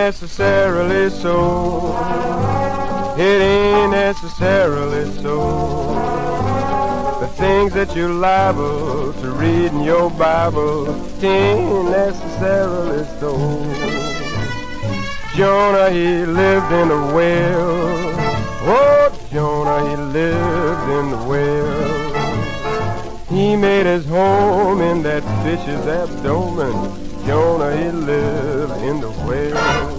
necessarily so. It ain't necessarily so. The things that you're liable to read in your Bible ain't necessarily so. Jonah, he lived in a whale. Oh, Jonah, he lived in the whale. He made his home in that fish's abdomen. Jonah, he lived in the whale.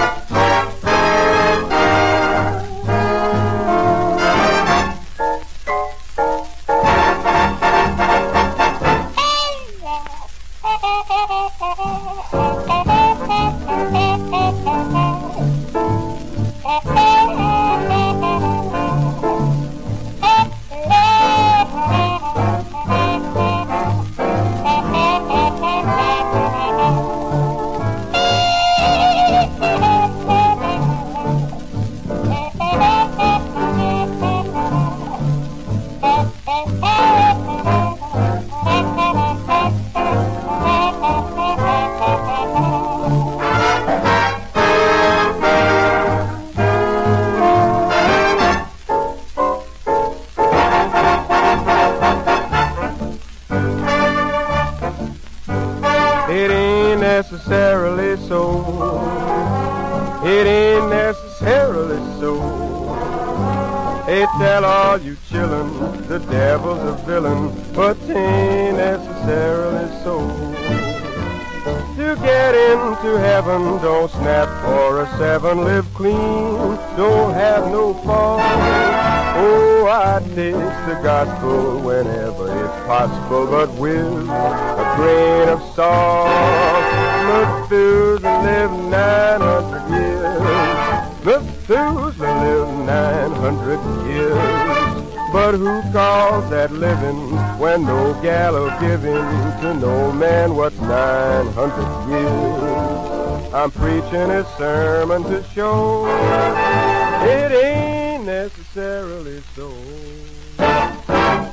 It ain't necessarily so. It ain't necessarily so. Hey, tell all you chillin', the devil's a villain, but 'tain't necessarily so. To get into heaven, don't snap for a 7, live clean, don't have no fault. Oh, I taste the gospel whenever it's possible, but with a grain of salt. Methuselah lived 900 years. Methuselah lived 900 years. But who calls that living when no gallows giving to no man what's 900 years? I'm preaching a sermon to show it ain't necessarily so.